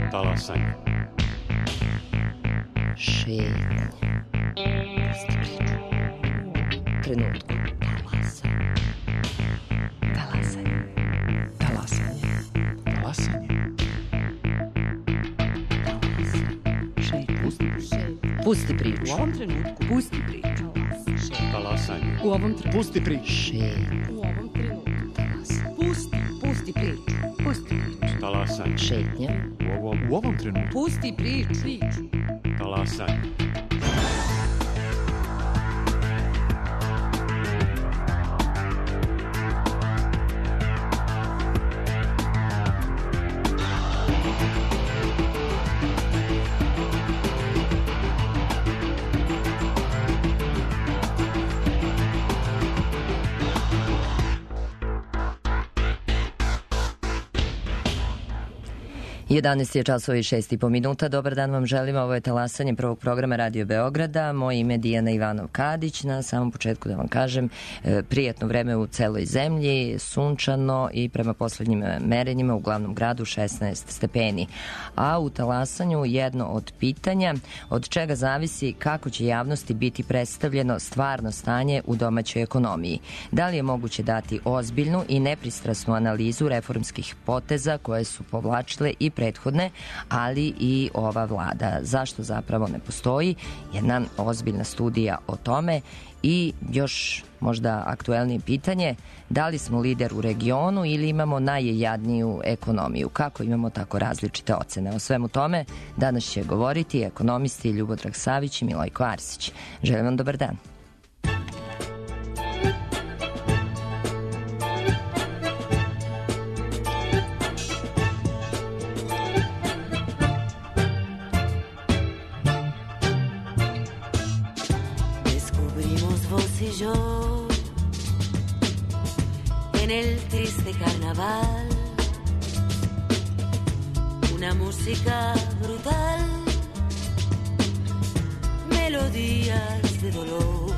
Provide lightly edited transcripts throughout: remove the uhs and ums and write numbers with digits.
Talasanje. Šetnje. Trenutku. Talasanje. Talasanje. Talasanje. Talasanje. Pusti priču. U ovom trenutku. Pusti priču. Talasanje. U ovom trenutku. Pusti priču. Šetnje. U ovom trenutku. Pusti priču. Pusti priču. Talasanje. Šetnje. U ovom trenutku. Pusti priču. Talasanje. Jedanaest je časova i 6,5 minuta. Dobar dan vam želim. Ovo je talasanje prvog programa Radio Beograda. Moje ime je Dijana Ivanov-Kadić. Na samom početku da vam kažem, prijatno vreme u celoj zemlji, sunčano i prema poslednjim merenjima u glavnom gradu 16 stepeni. A u talasanju jedno od pitanja od čega zavisi kako će javnosti biti predstavljeno stvarno stanje u domaćoj ekonomiji. Da li je moguće dati ozbiljnu i nepristrasnu analizu reformskih poteza koje su povlačile i prethodne, ali i ova vlada. Zašto zapravo ne postoji jedna ozbiljna studija o tome? I još možda aktuelnije pitanje, da li smo lider u regionu ili imamo najjadniju ekonomiju? Kako imamo tako različite ocene? O svemu tome danas će govoriti ekonomisti Ljubodrag Savić i Milojko Arsić. Želim vam dobar dan. En el triste carnaval, una música brutal, melodías de dolor.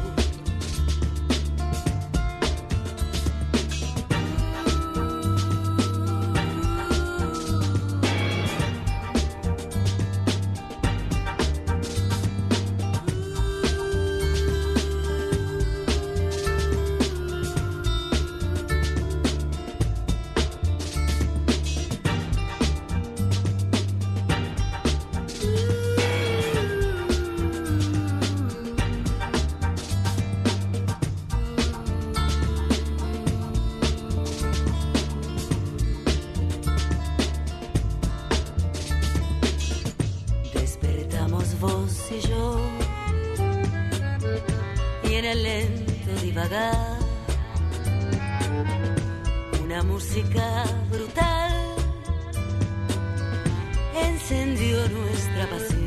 Una música brutal encendió nuestra pasión.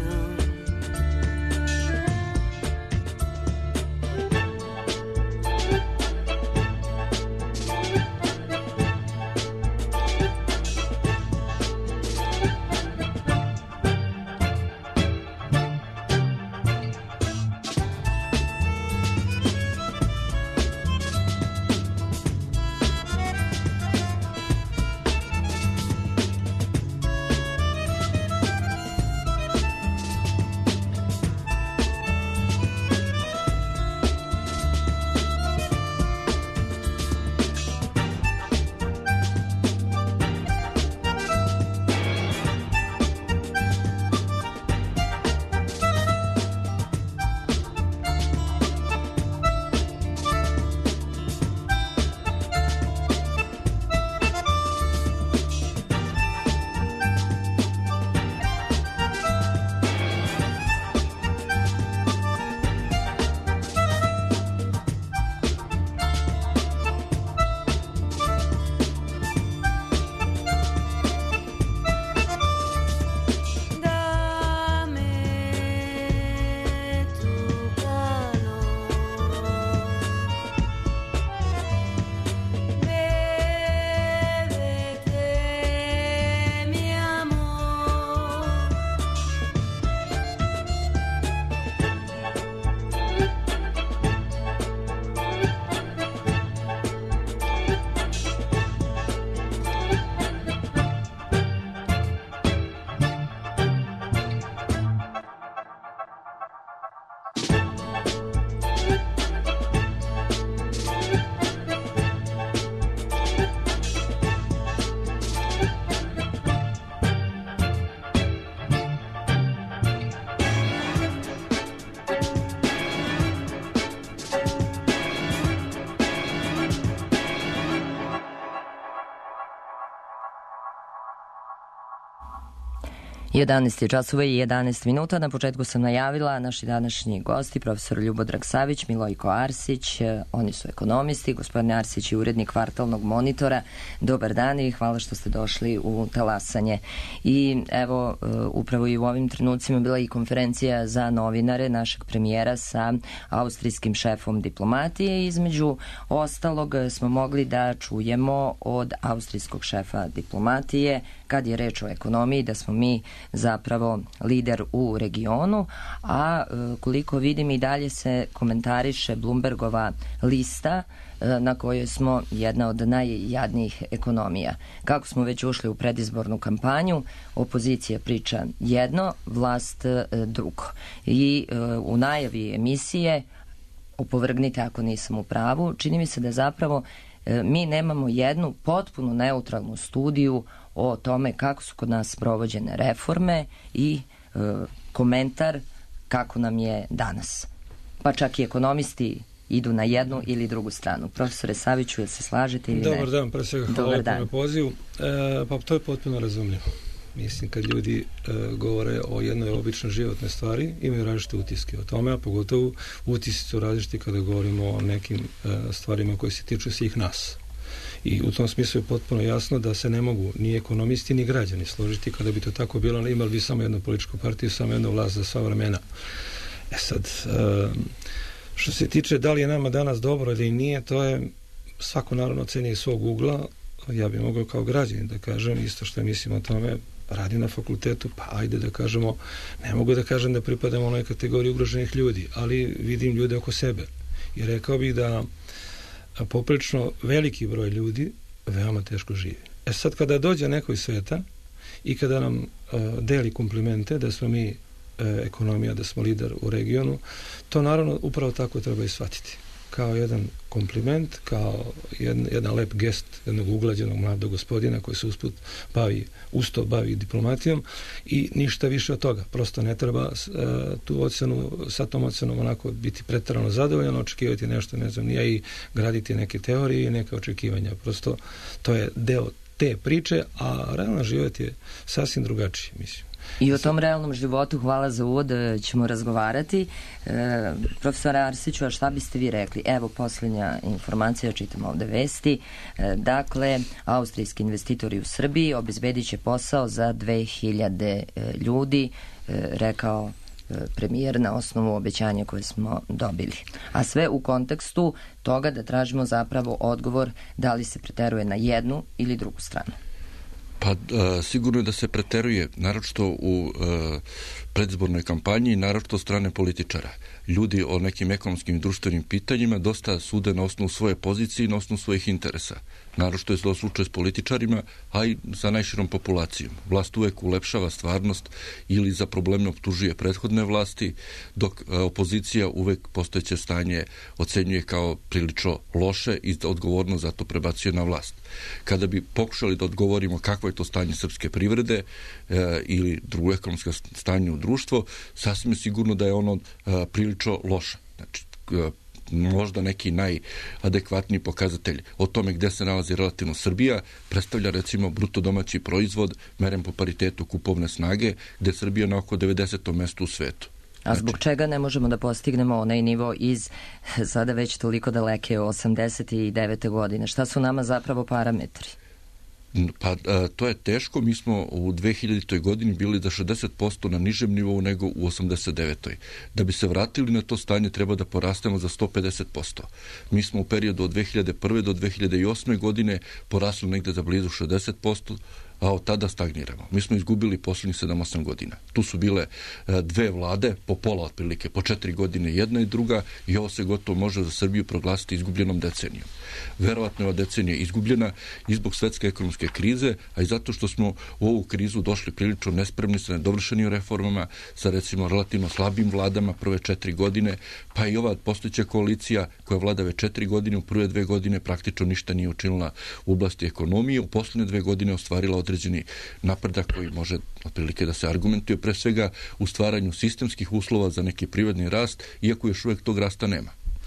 11 časova i 11 minuta. Na početku sam najavila naši današnji gosti, profesor Ljubodrag Savić, Milojko Arsić, oni su ekonomisti, gospodin Arsić je urednik Kvartalnog monitora. Dobar dan i hvala što ste došli u Talasanje. I evo, upravo i u ovim trenucima bila i konferencija za novinare našeg premijera sa austrijskim šefom diplomatije. Između ostalog smo mogli da čujemo od austrijskog šefa diplomatije, kad je reč o ekonomiji, da smo mi zapravo lider u regionu, a koliko vidim i dalje se komentariše Bloombergova lista na kojoj smo jedna od najjadnijih ekonomija. Kako smo već ušli u predizbornu kampanju, opozicija priča jedno, vlast drugo. I u najavi emisije, opovrgnite ako nisam u pravu, čini mi se da zapravo mi nemamo jednu potpuno neutralnu studiju o tome kako su kod nas provođene reforme i komentar kako nam je danas. Pa čak i ekonomisti idu na jednu ili drugu stranu. Profesore Saviću, jel se slažete ili ne? Dobar dan, pre svega hvala na pozivu. Pa to je potpuno razumljivo. Mislim, kad ljudi govore o jednoj običnoj životnoj stvari, imaju različite utiske o tome, a pogotovo utisci su različiti kada govorimo o nekim stvarima koje se tiču svih nas. I u tom smislu je potpuno jasno da se ne mogu ni ekonomisti ni građani složiti. Kada bi to tako bilo, imali bi samo jednu političku partiju, samo jednu vlast za sva vremena. Sad, što se tiče da li je nama danas dobro ili nije, to je svako naravno oceni iz svog ugla. Ja bih mogao kao građanin da kažem isto što mislim o tome, radim na fakultetu, pa ajde da kažemo, ne mogu da kažem da pripadam onoj kategoriji ugroženih ljudi, ali vidim ljude oko sebe. I rekao bih da poprilično veliki broj ljudi veoma teško živi. Sad kada dođe neko iz sveta i kada nam deli komplimente da smo mi ekonomija, da smo lider u regionu, to naravno upravo tako treba i shvatiti. Kao jedan kompliment, kao jedan lep gest jednog uglađenog mladog gospodina koji se usto bavi diplomatijom i ništa više od toga. Prosto ne treba tu ocenu, sa tom ocenom onako biti preterano zadovoljan, očekivati nešto, ne znam, nije i graditi neke teorije i neke očekivanja. Prosto to je deo te priče, a realan život je sasvim drugačiji, mislim. I o tom realnom životu, hvala za uvod, ćemo razgovarati. Profesor Arsiću, a šta biste vi rekli? Evo posljednja informacija, čitam ovde vesti. Dakle, austrijski investitori u Srbiji obezbedit će posao za 2000 ljudi, rekao premijer na osnovu obećanja koje smo dobili. A sve u kontekstu toga da tražimo zapravo odgovor da li se preteruje na jednu ili drugu stranu. Pa sigurno je da se preteruje, naročito u predizbornoj kampanji, naročito strane političara. Ljudi o nekim ekonomskim i društvenim pitanjima dosta sude na osnovu svoje pozicije i na osnovu svojih interesa. Naročito je to slučaj s političarima, a i sa najširom populacijom. Vlast uvek ulepšava stvarnost ili za probleme optužuje prethodne vlasti, dok opozicija uvek postojeće stanje ocenjuje kao prilično loše i odgovorno zato prebacuje na vlast. Kada bi pokušali da odgovorimo kakvo je to stanje srpske privrede ili drugo ekonomsko stanje u društvo, sasvim je sigurno da je ono prilično loše. Znači, možda neki najadekvatniji pokazatelj o tome gde se nalazi relativno Srbija predstavlja recimo bruto domaći proizvod meren po paritetu kupovne snage, gde je Srbija na oko 90. mestu u svetu. A zbog čega ne možemo da postignemo onaj nivo iz sada već toliko daleke 89. godine? Šta su nama zapravo parametri? Pa to je teško. Mi smo u 2000. godini bili za 60% na nižem nivou nego u 89. Da bi se vratili na to stanje treba da porastemo za 150%. Mi smo u periodu od 2001. do 2008. godine porasli negde za blizu 60%, a od tada stagniramo. Mi smo izgubili posljednjih 7-8 godina. Tu su bile dve vlade, po pola otprilike, po 4 godine jedna i druga, i ovo se gotovo može za Srbiju proglasiti izgubljenom decenijom. Verovatno je ova decenija izgubljena i zbog svetske ekonomske krize, a i zato što smo u ovu krizu došli prilično nespremni sa nedovršenim reformama, sa recimo relativno slabim vladama prve 4 godine, pa i ova postojeća koalicija koja vlada već 4 godine, u prve 2 godine praktično ništa nije učinila u oblasti ekonomije, u posljednje 2 godine ostvarila određeni napredak koji može otprilike da se argumentuje pre svega u stvaranju sistemskih uslova za neki privredni rast, iako još uvek tog rasta nema.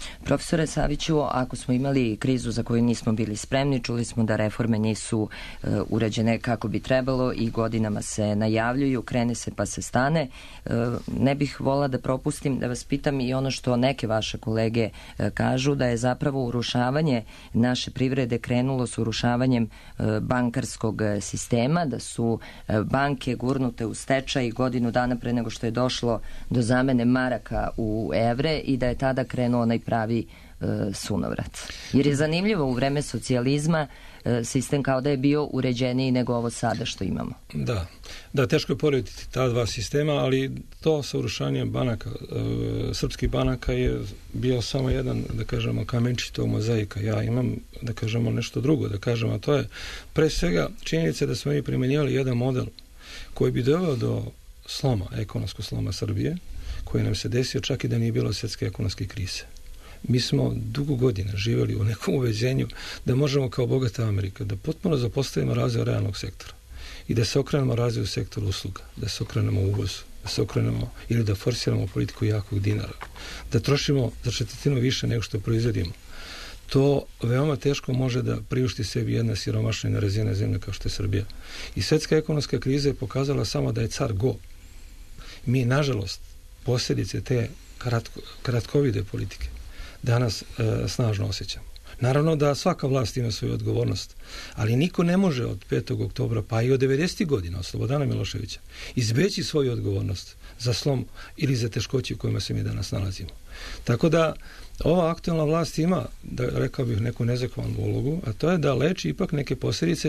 Profesore Saviću, ako smo imali krizu za koju nismo bili spremni, čuli smo da reforme nisu urađene kako bi trebalo i godinama se najavljuju, krene se pa se stane. Ne bih volila da propustim da vas pitam i ono što neke vaše kolege kažu, da je zapravo urušavanje naše privrede krenulo s urušavanjem bankarskog sistema, da su banke gurnute u stečaj godinu dana pre nego što je došlo do zamene maraka u evre i da je tada krenuo onaj pravi sunovrat. Jer je zanimljivo, u vreme socijalizma sistem kao da je bio uređeniji nego ovo sada što imamo. Da, teško je porediti ta dva sistema, ali to sa urušanjem banaka, srpskih banaka je bio samo jedan, da kažemo, kamenčić tog mozaika. Ja imam, da kažemo, nešto drugo, da kažemo, a to je pre svega činjenica da smo mi primjenjivali jedan model koji bi doveo do sloma, ekonomskog sloma Srbije, koji nam se desio čak i da nije bilo svjetske ekonomske krize. Mi smo dugo godina živjeli u nekom uveđenju da možemo kao bogata Amerika da potpuno zapostavimo razvoj realnog sektora i da se okrenemo razvoju sektora usluga, da se okrenemo uvozu, da se okrenemo ili da forsiramo politiku jakog dinara, da trošimo za 1/4 više nego što proizvodimo. To veoma teško može da priušti sebi jedna siromašna i nerazvijena zemlja kao što je Srbija. I svjetska ekonomska kriza je pokazala samo da je car go. Mi, nažalost, posljedice te kratkovide politike danas snažno osjećamo. Naravno da svaka vlast ima svoju odgovornost, ali niko ne može od 5. oktobra pa i od 90. godina, od Slobodana Miloševića, izbeći svoju odgovornost za slom ili za teškoće u kojima se mi danas nalazimo. Tako da ova aktualna vlast ima, da rekao bih, neku nezahvalnu ulogu, a to je da leči ipak neke posljedice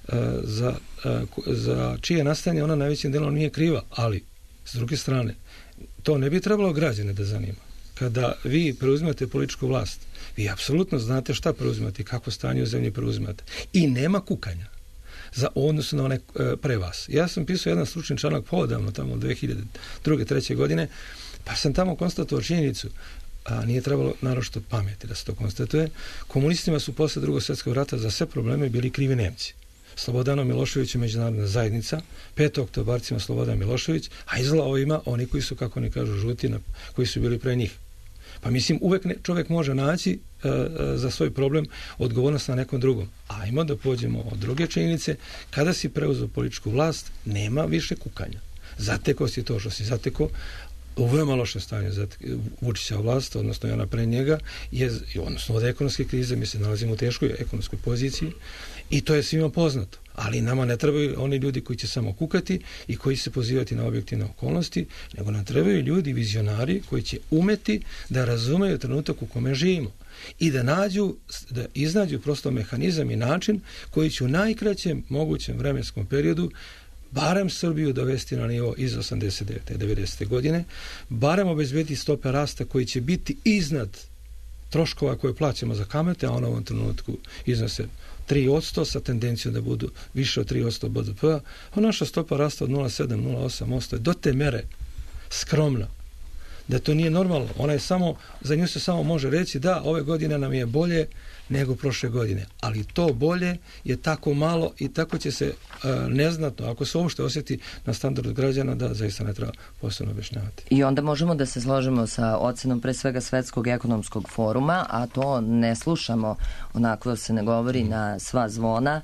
za čije nastajanje ona najvećim delom nije kriva, ali s druge strane to ne bi trebalo građane da zanima. Kada vi preuzimate političku vlast, vi apsolutno znate šta preuzimate i kako stanje u zemlji preuzimate. I nema kukanja za odnosu na one pre vas. Ja sam pisao jedan stručni članak povodavno, tamo 2002. 2003. godine, pa sam tamo konstatovao činjenicu, a nije trebalo naročito pameti da se to konstatuje. Komunistima su posle Drugog svjetskog rata za sve probleme bili krivi Nemci. Slobodanom Miloševićem međunarodna zajednica, 5. oktobarcima Slobodan Milošević, a izla ovima oni koji su, kako oni kažu, žuti, koji su bili pre njih. Pa mislim, uvek čovjek može naći za svoj problem odgovornost na nekom drugom. Ajmo da pođemo od druge činjenice. Kada si preuzeo političku vlast, nema više kukanja. Zateko si to što si zateko, u veoma loše stanje Vučića vlast, odnosno i ona pre njega, odnosno od ekonomske krize, mi se nalazimo u teškoj ekonomskoj poziciji i to je svima poznato. Ali nama ne trebaju oni ljudi koji će samo kukati i koji će se pozivati na objektivne okolnosti, nego nam trebaju ljudi, vizionari, koji će umeti da razumeju trenutak u kome živimo i da iznađu prosto mehanizam i način koji će u najkraćem mogućem vremenskom periodu barem Srbiju dovesti na nivo iz 89. 90. godine, barem obezbediti stope rasta koji će biti iznad troškova koje plaćamo za kamate, a ona u ovom trenutku iznose 3% sa tendencijom da budu više od 3% BDP-a, a naša stopa rasta od 0,7-0,8% je do te mere skromna da to nije normalno. Ona je samo, za nju se samo može reći da ove godine nam je bolje nego prošle godine. Ali to bolje je tako malo i tako će se neznatno, ako se uopšte osjeti na standardu građana, da zaista ne treba posebno objašnjavati. I onda možemo da se složimo sa ocenom pre svega Svetskog ekonomskog foruma, a to ne slušamo, onako se ne govori na sva zvona.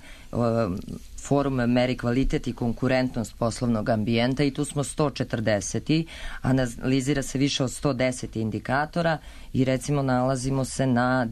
Forum meri kvalitet i konkurentnost poslovnog ambijenta i tu smo 140. Analizira se više od 110 indikatora i recimo nalazimo se na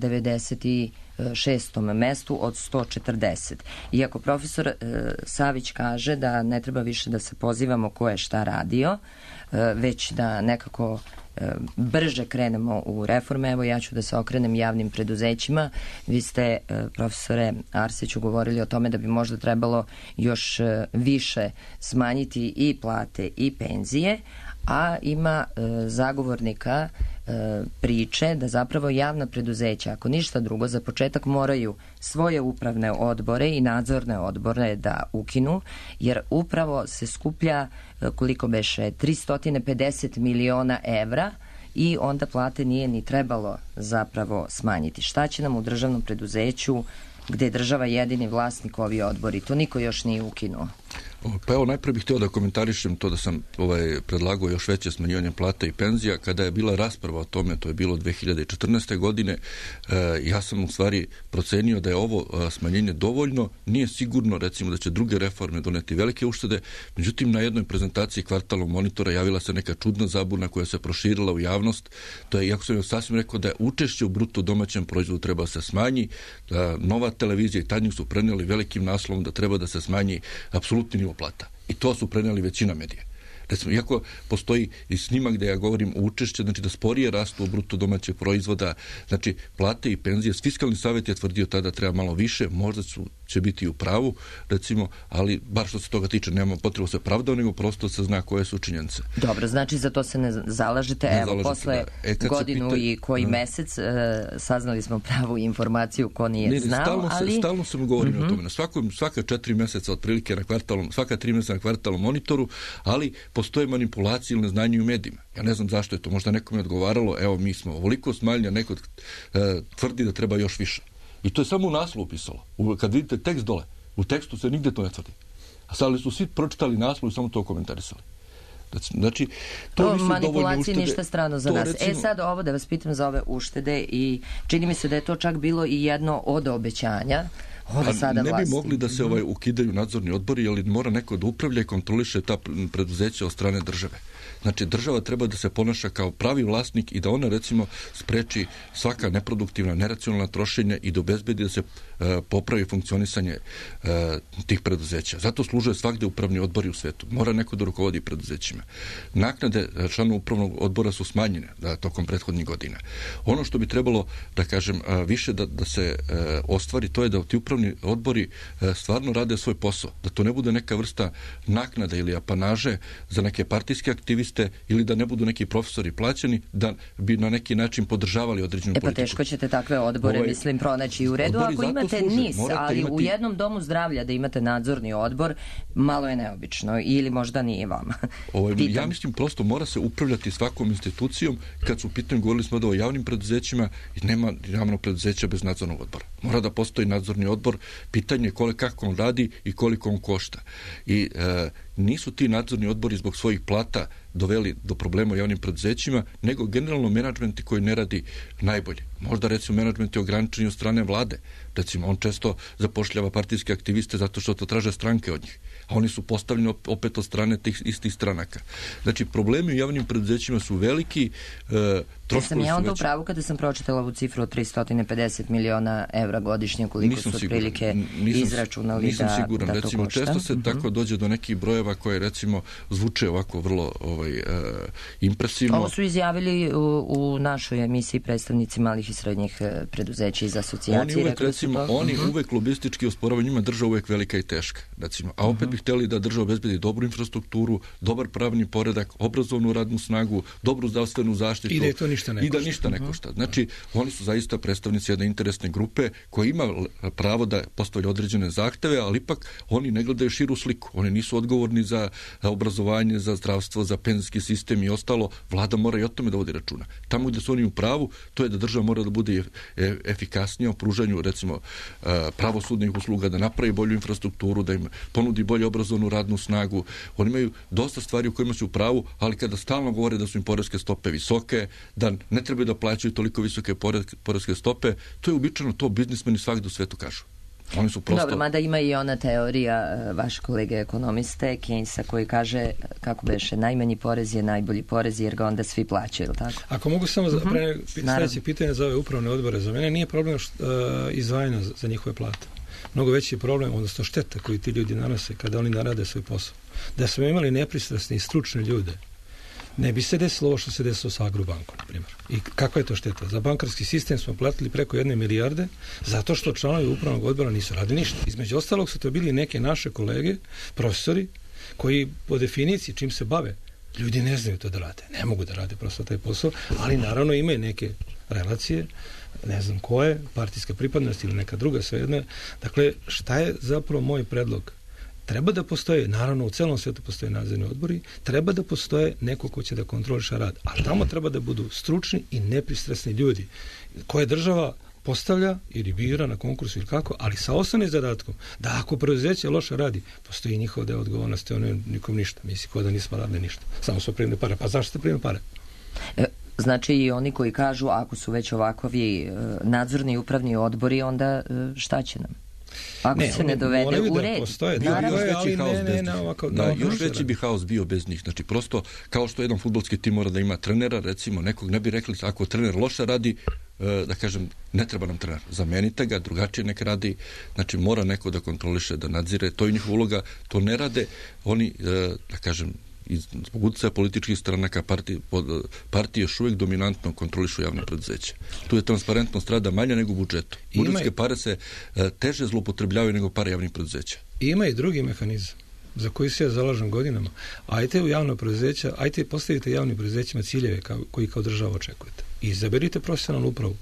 96. mestu od 140. Iako profesor Savić kaže da ne treba više da se pozivamo ko je šta radio, već da nekako brže krenemo u reforme. Evo ja ću da se okrenem javnim preduzećima. Vi ste, profesore Arsiću, govorili o tome da bi možda trebalo još više smanjiti i plate i penzije, a ima zagovornika priče da zapravo javna preduzeća, ako ništa drugo, za početak moraju svoje upravne odbore i nadzorne odbore da ukinu, jer upravo se skuplja, koliko beše, 350 miliona evra i onda plate nije ni trebalo zapravo smanjiti. Šta će nam u državnom preduzeću gde je država jedini vlasnik ovi odbori? To niko još nije ukinuo. Pa evo, najprije bih htio da komentarišem to da sam predlagao još veće smanjivanje plata i penzija. Kada je bila rasprava o tome, to je bilo 2014. godine, ja sam u stvari procenio da je ovo smanjenje dovoljno. Nije sigurno, recimo, da će druge reforme doneti velike uštede. Međutim, na jednoj prezentaciji kvartalnog monitora javila se neka čudna zabuna koja se proširila u javnost. To je, iako sam sasvim rekao da je učešće u bruto domaćem proizvodu treba se smanji, da Nova televizija i Tanjug su prenijeli velikim naslovom da treba da se smanji apsolutni nivo plata. I to su prenijeli većina medija. Recimo, iako postoji i snimak gde ja govorim o učešće, znači da sporije rastu u bruto domaćeg proizvoda, znači plate i penzije. Fiskalni savjet je tvrdio tada treba malo više, možda će biti u pravu, recimo, ali bar što se toga tiče nemamo potrebu se pravdao, nego prosto se zna koje su činjenice. Dobro, znači za to se ne zalažete. Evo, posle godinu i koji mesec saznali smo pravu informaciju ko nije znao, ali... Stalno sam govorim o tome. Svaka 4 meseca otprilike svaka 3 meseca na kvartalnom monitoru, ali postoje manipulacije ili neznanje u medijima. Ja ne znam zašto je to. Možda nekome odgovaralo, evo mi smo ovoliko smanjili, a neko tvrdi da treba još više. I to je samo u naslovu pisalo. Kad vidite tekst dole, u tekstu se nigde to ne tvrdi. A sad su svi pročitali naslov i samo to komentarisali. Znači, to nisu manipulacije ništa strano za nas. Recimo... sad ovo da vas pitam za ove uštede i čini mi se da je to čak bilo i jedno od obećanja. Ne bi mogli da se ukidaju nadzorni odbori, ali mora neko da upravlja i kontroliše ta preduzeća od strane države. Znači, država treba da se ponaša kao pravi vlasnik i da ona, recimo, spreči svaka neproduktivna, neracionalna trošenja i da obezbedi da se popravi funkcionisanje tih preduzeća. Zato služe svagde upravni odbori u svetu. Mora neko da rukovodi preduzećima. Naknade članova upravnog odbora su smanjene tokom prethodnih godina. Ono što bi trebalo, da kažem, više da se ostvari, to je da ti upravni odbori stvarno rade svoj posao. Da to ne bude neka vrsta naknada ili apanaže za neke partijske aktiviste ili da ne budu neki profesori plaćeni, da bi na neki način podržavali određenu politiku. Pa teško ćete takve odbore, mislim, pronaći u redu. Ako imate NIS, ali u jednom domu zdravlja da imate nadzorni odbor, malo je neobično. Ili možda nije vama. Ja mislim, prosto mora se upravljati svakom institucijom. Kad su u pitanju, govorili smo da o javnim preduzećima i nema javnog preduzeća bez nadzornog odbora. Mora da postoji nadzorni odbor. Pitanje je kako on radi i koliko on košta. I nisu ti nadzorni odbori zbog svojih plata doveli do problema u javnim preduzećima, nego generalno menadžmenti koji ne radi najbolje. Možda, recimo, menadžment je ograničen od strane vlade. Recimo, on često zapošljava partijske aktiviste zato što to traže stranke od njih. A oni su postavljeni opet od strane tih istih stranaka. Znači, problemi u javnim preduzećima su veliki. Sam ja onda u pravu kada sam pročitala ovu cifru od 350 miliona evra godišnje, koliko su otprilike izračunali nisam siguran. Da recimo, to košta. Često se tako dođe do nekih brojeva koje, recimo, zvuče ovako vrlo impresivno. Ovo su izjavili u našoj emisiji predstavnici malih i srednjih preduzeća iz asocijacije. Oni uvek lobistički osporavaju, njima država uvek velika i teška. Recimo. A opet bi htjeli da država obezbedi dobru infrastrukturu, dobar pravni poredak, obrazovnu radnu snagu, dobru zdravstvenu zaštitu. I da ništa ne košta. Znači, oni su zaista predstavnici jedne interesne grupe koja ima pravo da postavlja određene zahteve, ali ipak oni ne gledaju širu sliku. Oni nisu odgovorni za obrazovanje, za zdravstvo, za penzijski sistem i ostalo. Vlada mora i o tome da vodi računa. Tamo gde su oni u pravu, to je da država mora da bude efikasnija u pružanju, recimo, pravosudnih usluga, da napravi bolju infrastrukturu, da im ponudi bolju obrazovnu radnu snagu. Oni imaju dosta stvari u kojima su u pravu, ali kada stalno govore da su im poreske stope visoke, da ne trebaju da plaćaju toliko visoke poreske stope, to je uobičajeno, to biznismeni svakde u svetu kažu. Oni su prosto... Dobro, mada ima i ona teorija vaše kolege ekonomiste, Keynesa, koji kaže, kako beše, najmanji porez je najbolji porez jer ga onda svi plaćaju, ili tako? Ako mogu samo sledeće pitanje za ove upravne odbore, za mene nije problem izdvajanja za njihove plate. Mnogo veći je problem, odnosno šteta koju ti ljudi nanose kada oni narade svoj posao. Da smo imali nepristrasne i stručne ljude, ne bi se desilo ovo što se desilo sa Agrobankom, na primjer. I kakva je to šteta? Za bankarski sistem smo platili preko 1 milijarde zato što članovi upravnog odbora nisu radili ništa. Između ostalog su to bili neke naše kolege, profesori, koji po definiciji čim se bave, ljudi ne znaju to da rade. Ne mogu da rade prosto taj posao, ali naravno imaju neke relacije, ne znam koje, partijska pripadnost ili neka druga, svejedno. Dakle, šta je zapravo moj predlog? Treba da postoje, naravno u celom svetu postoje nadzorni odbori, treba da postoje neko ko će da kontroliše rad, ali tamo treba da budu stručni i nepristrasni ljudi koje država postavlja ili bira na konkursu ili kako, ali sa osnovnim zadatkom da ako preduzeće loše radi, postoji njihov deo odgovornosti, ono nikom ništa. Misli kao da nismo radili ništa. Samo su primili pare. Pa zašto ste primili pare? Znači i oni koji kažu ako su već ovakvi nadzorni i upravni odbori, onda šta će nam? Ako se ne dovede u red. Još veći bi haos bio bez njih. Znači prosto kao što jedan fudbalski tim mora da ima trenera, recimo nekog ne bi rekli ako trener loše radi, da kažem, ne treba nam trener. Zamenite ga, drugačije nek radi. Znači mora neko da kontroliše, da nadzire. To je njihova uloga. To ne rade oni, da kažem, zbog utjecaja političkih stranaka partije još uvijek dominantno kontrolišu javne preduzeće. Tu je transparentnost rada manja nego u budžetu. Budžetske pare se teže zloupotrebljavaju nego pare javnih preduzeća. Ima i drugi mehanizam za koji se ja zalažem godinama. Ajte u javno preduzeća, ajte postavite javnim preduzećima ciljeve koji kao država očekujete. I izaberite profesionalnu upravu.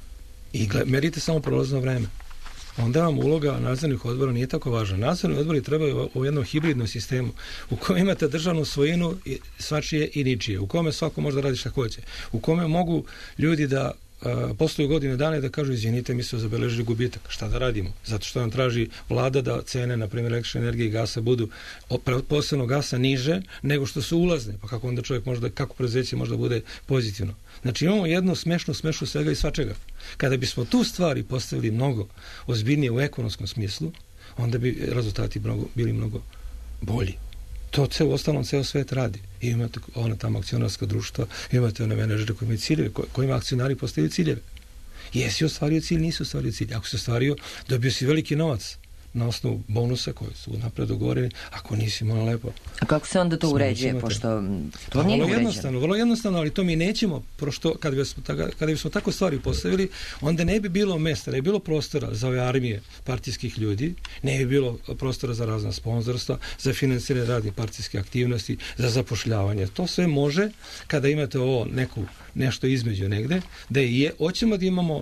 I merite samo prolazno vreme. Onda vam uloga nadzornih odbora nije tako važna. Nadzorni odbori trebaju u jednom hibridnom sistemu u kojem imate državnu svojinu svačije i ničije, u kome svako može da radi šta hoće, u kome mogu ljudi da posluju godine dana i da kažu izvinite, mi su zabeležili gubitak. Šta da radimo? Zato što nam traži vlada da cene, na primjer, električne energije i gasa budu posebno gasa niže nego što su ulazne. Pa kako onda čovjek može da, kako preduzeće može da bude pozitivno? Znači imamo jednu smešnu svega i svačega. Kada bismo tu stvari postavili mnogo ozbiljnije u ekonomskom smislu, onda bi rezultati bili mnogo bolji. To u ostalom ceo svet radi. I imate ona tamo akcionarska društva, imate one menadžere koji imaju ciljeve, kojima akcionari postavljaju ciljeve. Jesi ostvario cilj, nisi ostvario cilj. Ako si ostvario, dobio si veliki novac na osnovu bonusa koji su napred dogovoreni, ako nisi malo lepo. A kako se onda to uređuje, pošto to nije uređeno? Vrlo jednostavno, ali to mi nećemo, kada bismo tako stvari postavili, onda ne bi bilo mesta, ne bi bilo prostora za ove armije partijskih ljudi, ne bi bilo prostora za razna sponzorstva, za financiranje raznih partijskih aktivnosti, za zapošljavanje. To sve može, kada imate ovo nešto između negde, da hoćemo da imamo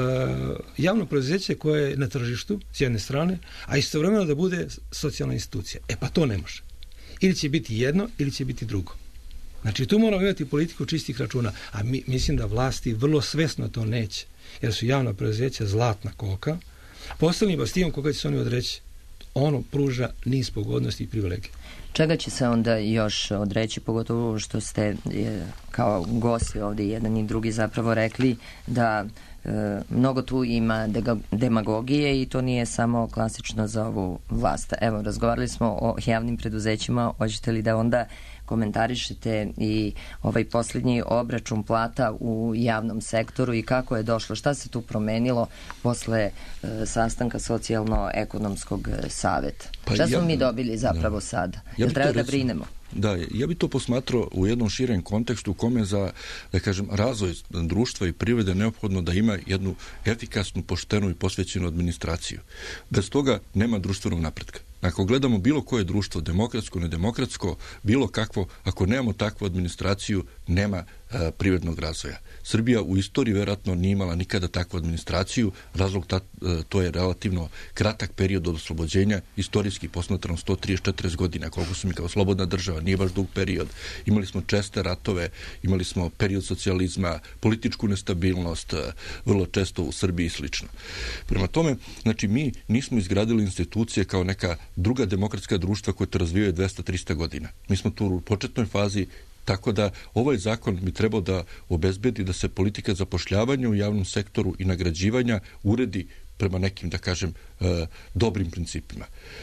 javno preduzeće koje je na tržištu, s jedne strane, a istovremeno da bude socijalna institucija. Pa to ne može. Ili će biti jedno, ili će biti drugo. Znači, tu moramo imati politiku čistih računa, a mislim da vlasti vrlo svesno to neće, jer su javna preduzeća zlatna koka, poslednjim bastijem koga će se oni odreći, ono pruža niz pogodnosti i privilegije. Čega će se onda još odreći, pogotovo što ste kao gosti ovdje jedan i drugi zapravo rekli da mnogo tu ima demagogije i to nije samo klasično za ovu vlast. Evo, razgovarali smo o javnim preduzećima, hoćete li da onda komentarišete i ovaj posljednji obračun plata u javnom sektoru i kako je došlo, šta se tu promenilo posle sastanka socijalno-ekonomskog saveta? Šta smo mi dobili zapravo sada? Jel treba da brinemo? Da, ja bi to posmatrao u jednom širem kontekstu u kome za, da kažem, razvoj društva i privrede neophodno da ima jednu efikasnu, poštenu i posvećenu administraciju. Bez toga nema društvenog napretka. Ako gledamo bilo koje društvo, demokratsko, nedemokratsko, bilo kakvo, ako nemamo takvu administraciju, nema privrednog razvoja. Srbija u istoriji vjerojatno nije imala nikada takvu administraciju, razlog to je relativno kratak period od oslobođenja, istorijski posmatrano 134 godina, koliko su mi kao slobodna država, nije baš dug period. Imali smo česte ratove, imali smo period socijalizma, političku nestabilnost, vrlo često u Srbiji i slično. Prema tome, znači mi nismo izgradili institucije kao neka druga demokratska društva koje te razvijaju 200-300 godina. Mi smo tu u početnoj fazi. Tako da ovaj zakon bi trebao da obezbedi da se politika zapošljavanja u javnom sektoru i nagrađivanja uredi prema nekim, da kažem, dobrim principima.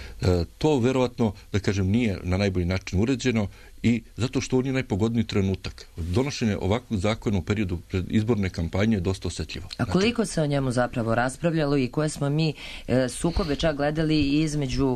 To verovatno, da kažem, nije na najbolji način uređeno i zato što on je najpogodniji trenutak. Donošenje ovakvog zakona u periodu izborne kampanje je dosta osjetljivo. A koliko se o njemu zapravo raspravljalo i koje smo mi sukobe čak gledali između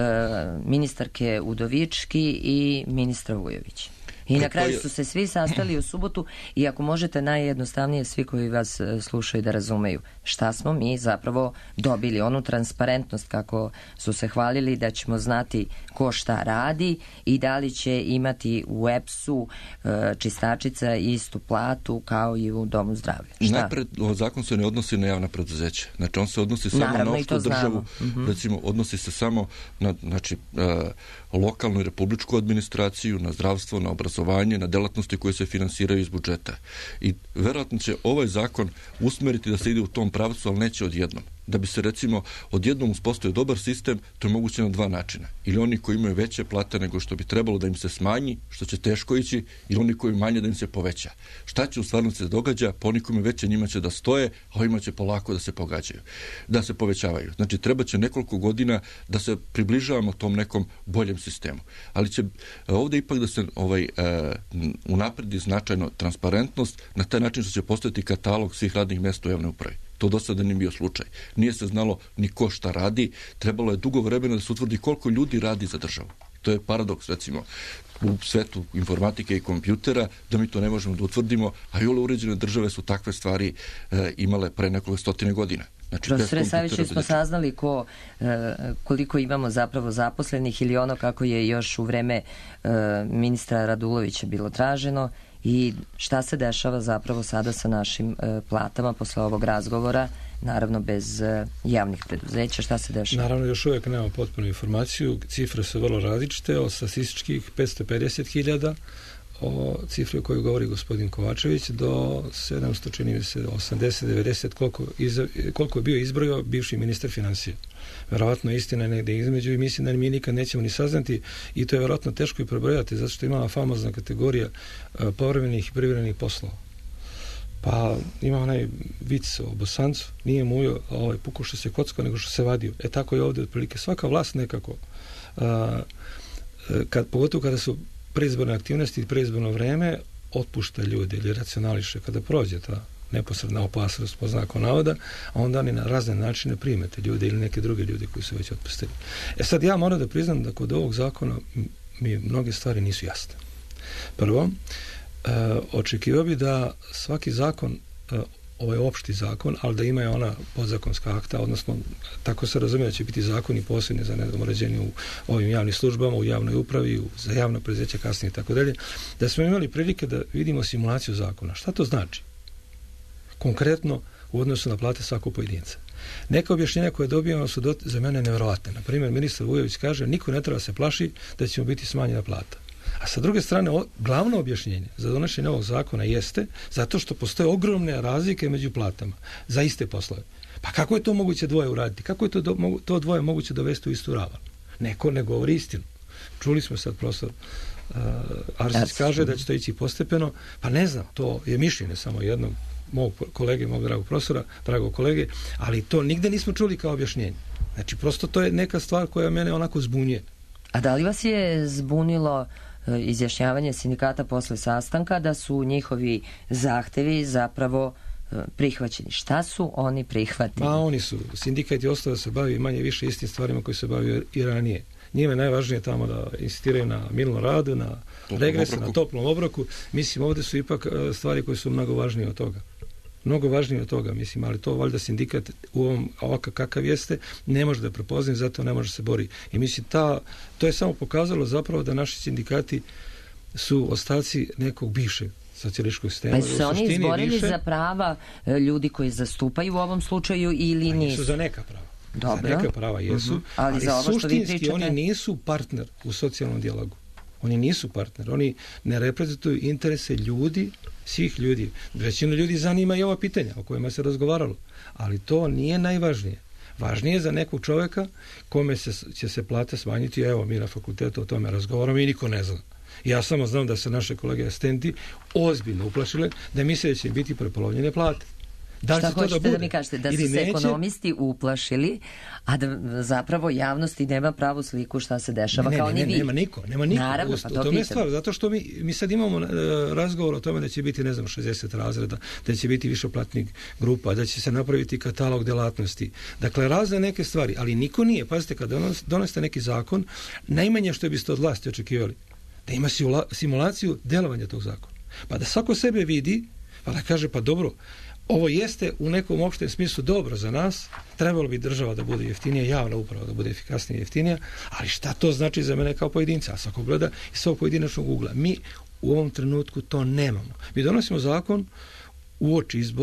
ministarke Udovički i ministra Vujovića? I na kraju su se svi sastali u subotu i ako možete najjednostavnije svi koji vas slušaju da razumeju šta smo mi zapravo dobili, onu transparentnost kako su se hvalili da ćemo znati ko šta radi i da li će imati u EPS-u čistačica istu platu kao i u domu zdravlja. Najpred, zakon se ne odnosi na javna preduzeća. Znači on se odnosi samo na opštu državu. Recimo, odnosi se samo na lokalnu i republičku administraciju, na zdravstvo, na obrazovanje, obrazovanje, na delatnosti koje se finansiraju iz budžeta. I verovatno će ovaj zakon usmeriti da se ide u tom pravcu, ali neće odjednom. Da bi se recimo odjednom uspostavio dobar sistem, to je moguće na dva načina. Ili oni koji imaju veće plate nego što bi trebalo da im se smanji, što će teško ići, ili oni koji manje da im se poveća. Šta će u stvarnosti se događa? Pa oni koji imaju veće njima će da stoje, a ovima će polako da se pogađaju, da se povećavaju. Znači treba će nekoliko godina da se približavamo tom nekom boljem sistemu. Ali će ovdje ipak da se unapredi značajno transparentnost na taj način što će postojati katalog svih radnih mjesta u javnoj upravi. To do sada nije bio slučaj. Nije se znalo ni ko šta radi. Trebalo je dugo vremena da se utvrdi koliko ljudi radi za državu. To je paradoks, recimo, u svetu informatike i kompjutera, da mi to ne možemo da utvrdimo, a i ove uređene države su takve stvari imale pre nekoliko stotine godina. Znači, profesore Saviću, smo saznali koliko imamo zapravo zaposlenih ili ono kako je još u vreme ministra Radulovića bilo traženo i šta se dešava zapravo sada sa našim platama posle ovog razgovora, naravno bez javnih preduzeća, šta se dešava? Naravno, još uvijek nemamo potpunu informaciju, cifre su vrlo različite, od statističkih 550.000, o cifri o kojoj govori gospodin Kovačević, do 700, čini mi se, 80, 90, koliko je bio izbrojio bivši ministar financija. Verovatno istina je negdje između i mislim da mi nikad nećemo ni saznati i to je verovatno teško i prebrojati, zato što imala famozna kategorija povremenih i privremenih poslova. Pa ima onaj vic o Bosancu, nije mujo pukao što se kockao, nego što se vadio. Tako je ovdje otprilike. Svaka vlast nekako, pogotovo kada su preizborne aktivnosti i preizborno vreme, otpušta ljude ili racionališe. Kada prođe ta neposredna opasnost po znaku navoda, a onda oni na razne načine primete ljude ili neke druge ljude koji su već otpustili. Sad ja moram da priznam da kod ovog zakona mi mnoge stvari nisu jasne. Prvo, očekivao bi da svaki zakon, ovaj opšti zakon, ali da ima ona podzakonska akta, odnosno tako se razumije da će biti zakoni posebni za uređenje u ovim javnim službama, u javnoj upravi, za javno preduzeće kasnije i tako dalje, da smo imali prilike da vidimo simulaciju zakona. Šta to znači? Konkretno u odnosu na plate svakog pojedinca. Neka objašnjenja koje dobijamo su za mene nevjerovatne. Na primjer, ministar Vujović kaže niko ne treba se plaši da će mu biti smanjena plata. A sa druge strane, glavno objašnjenje za donošenje ovog zakona jeste zato što postoje ogromne razlike među platama za iste poslove. Pa kako je to moguće dvoje uraditi? Kako je to dvoje moguće dovesti u istu ravan? Neko ne govori istinu. Čuli smo sad profesor Arsić kaže da će to ići postepeno, pa ne znam, to je mišljenje samo jednog mog kolege, mog dragog profesora, dragog kolege, ali to nigde nismo čuli kao objašnjenje. Znači, prosto to je neka stvar koja mene onako zbunjuje. A da li vas je zbunilo izjašnjavanje sindikata posle sastanka da su njihovi zahtevi zapravo prihvaćeni? Šta su oni prihvatili? Pa oni su, sindikat je ostao da se bavi manje više istim stvarima koji se bavio i ranije. Njime je najvažnije tamo da insistiraju na milnom radu, na regresu, na toplom obroku. Mislim, ovdje su ipak stvari koje su mnogo važnije od toga. Mnogo važnije od toga, mislim, ali to valjda sindikat u ovom ovakav kakav jeste ne može da prepoznaje, zato ne može se bori. I mislim, to je samo pokazalo zapravo da naši sindikati su ostaci nekog bivšeg socijalističkog sistema. Pa su se oni izborili za prava ljudi koji zastupaju u ovom slučaju ili nisu? Nisu za neka prava. Dobro. Za neka prava jesu, ali za ovo što vi pričate, oni nisu partner u socijalnom dijalogu. Oni nisu partner, oni ne reprezentuju interese ljudi, svih ljudi. Većinu ljudi zanima i ova pitanja o kojima se razgovaralo, ali to nije najvažnije. Važnije je za nekog čovjeka kome će se plate smanjiti, evo mi na fakultetu o tome razgovaramo i niko ne zna. Ja samo znam da se naše kolege asistenti ozbiljno uplašile da misle da će biti prepolovljene plate. Šta hoćete da mi kažete? Da su se ekonomisti uplašili, a da zapravo javnosti nema pravu sliku šta se dešava kao ni vi. Nema niko. Naravno, pa to je stvar, zato što mi sad imamo razgovor o tome da će biti, 60 razreda, da će biti višoplatnih grupa, da će se napraviti katalog delatnosti. Dakle, razne neke stvari, ali niko nije. Pazite, kad donosite neki zakon, najmanje što biste od vlasti očekivali, da ima simulaciju delovanja tog zakona. Pa da svako sebe vidi, pa da kaže, pa dobro, ovo jeste u nekom opštem smislu dobro za nas, trebalo bi država da bude jeftinija, javna uprava da bude efikasnija i jeftinija, ali šta to znači za mene kao pojedinca? A svako gleda iz svog pojedinačnog ugla. Mi u ovom trenutku to nemamo. Mi donosimo zakon uoči izbora,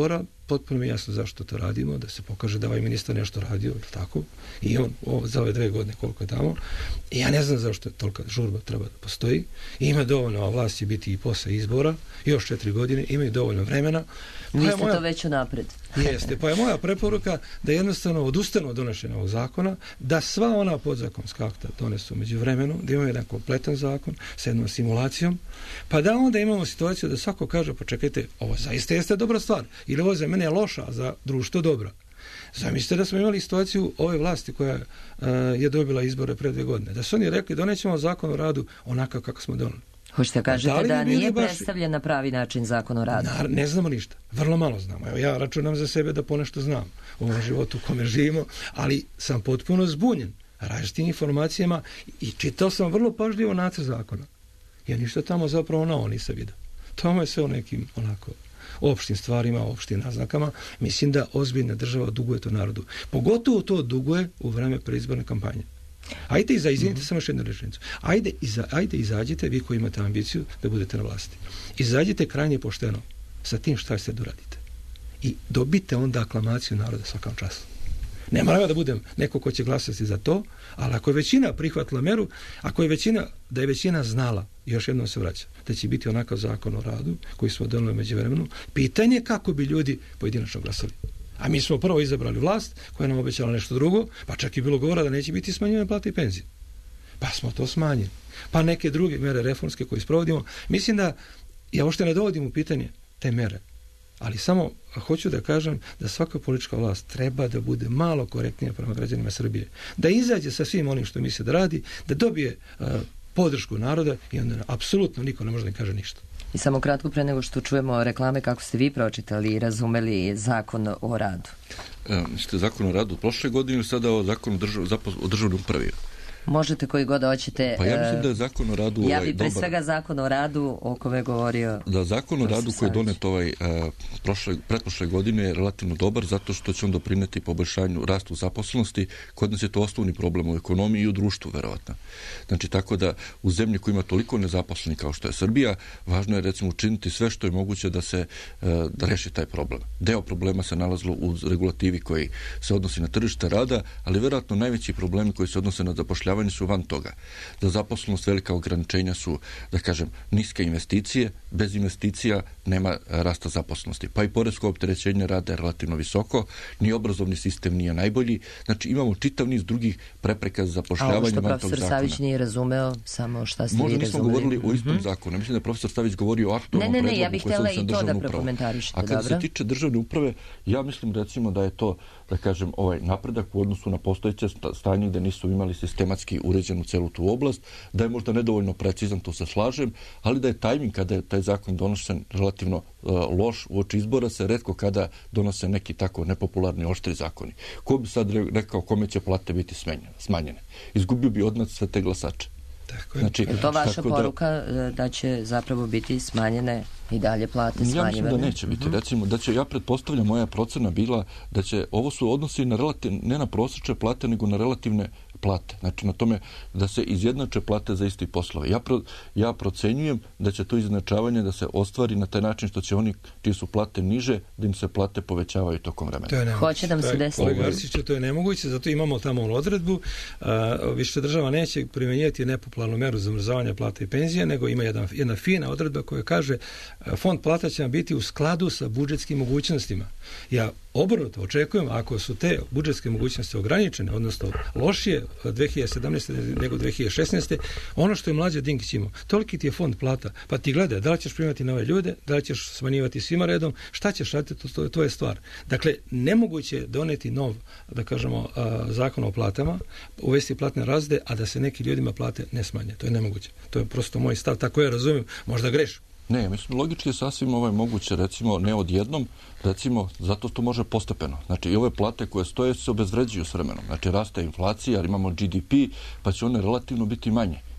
potpuno mi jasno zašto to radimo, da se pokaže da ovaj ministar nešto radio, ili tako, i on za ove 2 godine koliko je tamo. I ja ne znam zašto tolika žurba treba da postoji. Ima dovoljno, a vlast će biti i posle izbora, još 4 godine, imaju dovoljno vremena. Vi ste to već unapred. Jeste, pa je moja preporuka da jednostavno odustanu od donošenja ovog zakona, da sva ona podzakonska akta donesu među vremenu, da imamo jedan kompletan zakon sa jednom simulacijom, pa da onda imamo situaciju da svako kaže, pa čekajte, ovo zaista jeste dobra stvar, ili ovo za mene je loša, a za društvo dobra. Zamislite da smo imali situaciju ove vlasti koja je dobila izbore pre 2 godine. Da su oni rekli, donećemo zakon o radu onakav kako smo doneli. Hoćete kažete da nije predstavljen na pravi način zakon o radu? Ne znamo ništa. Vrlo malo znamo. Evo, ja računam za sebe da ponešto znam u ovom životu u kome živimo, ali sam potpuno zbunjen različitim informacijama i čitao sam vrlo pažljivo nacrt zakona. Ja ništa tamo zapravo nisam vidio. Tamo je sve o nekim onako opštim stvarima, opštim naznakama. Mislim da ozbiljna država duguje to narodu. Pogotovo to duguje u vreme preizborne kampanje. Ajde izvinite samo još jednu rečenicu. Ajde izađite, vi koji imate ambiciju da budete na vlasti. Izađite krajnje pošteno sa tim šta ćete da uradite. I dobite onda aklamaciju naroda svakom času. Ne moram da budem neko ko će glasati za to, ali ako je većina prihvatila meru, da je većina znala, još jednom se vraća, da će biti onakav zakon o radu koji smo doneli među vremenu, pitanje kako bi ljudi pojedinačno glasali. A mi smo prvo izabrali vlast koja nam obećala nešto drugo, pa čak i bilo govora da neće biti smanjene plate i penzije. Pa smo to smanjili. Pa neke druge mere reformske koje sprovodimo. Mislim da ja uopšte ne dovodim u pitanje te mere, ali samo hoću da kažem da svaka politička vlast treba da bude malo korektnija prema građanima Srbije. Da izađe sa svim onim što misle da radi, da dobije podršku naroda i onda apsolutno niko ne može da kaže ništa. I samo kratko pre nego što čujemo reklame, kako ste vi pročitali i razumeli zakon o radu? Mislite zakon o radu prošle godine ili sada o zakonu o državnoj upravi? Možete koji god hoćete. Pa ja mislim da je zakon o radu ja bi pre svega zakon o radu o kome je govorio. Da, zakon o radu koji je donet pretprošle godine je relativno dobar zato što će on doprineti poboljšanju rastu zaposlenosti. Kod nas je to osnovni problem u ekonomiji i u društvu, verovatno. Znači, tako da u zemlji koja ima toliko nezaposlenih kao što je Srbija, važno je recimo učiniti sve što je moguće da reši taj problem. Deo problema se nalazilo u regulativi koji se odnosi na tržište rada, ali verovatno najveći problemi koji se odnose na zapošljavanje su van toga. Za zaposlenost velika ograničenja su, da kažem, niske investicije. Bez investicija nema rasta zaposlenosti. Pa i poresko opterećenje rada je relativno visoko, ni obrazovni sistem nije najbolji. Znači imamo čitav niz drugih prepreka za zapošljavanje van tog zakona. A ovo što profesor Savić nije razumeo, samo šta ste vi razumeli? Možda nismo govorili o istom zakonu. Mislim da je profesor Savić govorio o aktualnom predlogu. Ja bih htjela i to da prokomentarišete. A kada se tiče državne uprave, ja mislim recimo da je to, da kažem, ovaj napredak u odnosu na postojeće stanje gde nisu imali sistematski uređenu celu tu oblast, da je možda nedovoljno precizan, to se slažem, ali da je tajming kada je taj zakon donošen relativno loš uoči izbora, se retko kada donose neki tako nepopularni oštri zakoni. Ko bi sad rekao kome će plate biti smanjene? Izgubio bi odmah sve te glasače. Znači, je to vaša poruka da će zapravo biti smanjene i dalje plate smanjivane? Ja mislim da neće biti. Recimo, da će, ja pretpostavljam, moja procena bila da će, ovo su odnosi ne na prosječne plate, nego na relativne plate. Znači, na tome da se izjednače plate za isti poslove. Ja procenjujem da će to izjednačavanje da se ostvari na taj način što će oni čiji su plate niže, da im se plate povećavaju tokom vremena. Hoće nam se desiti. Kolega Arsiću, to je nemoguće, zato imamo tamo odredbu. Više država neće primjenjivati nepopularnu meru zamrzavanja plata i penzija, nego ima jedna fina odredba koja kaže fond plata će nam biti u skladu sa budžetskim mogućnostima. Ja obrnuto očekujem, ako su te budžetske mogućnosti ograničene, odnosno lošije 2017. nego 2016. ono što je mlađa Dinkić imao, toliki ti je fond plata, pa ti gledaj, da li ćeš primati nove ljude, da li ćeš smanjivati svima redom, šta ćeš raditi, to je stvar. Dakle, nemoguće je doneti nov, da kažemo, zakon o platama, uvesti platne razrede, a da se neki ljudima plate ne smanje. To je nemoguće. To je prosto moj stav, tako ja razumijem, možda grešim. Ne, mislim, logički je sasvim moguće, recimo, ne odjednom, recimo, zato to može postepeno. Znači, i ove plate koje stoje se obezvređuju s vremenom. Znači, raste inflacija, ali imamo GDP, pa će one relativno biti manje.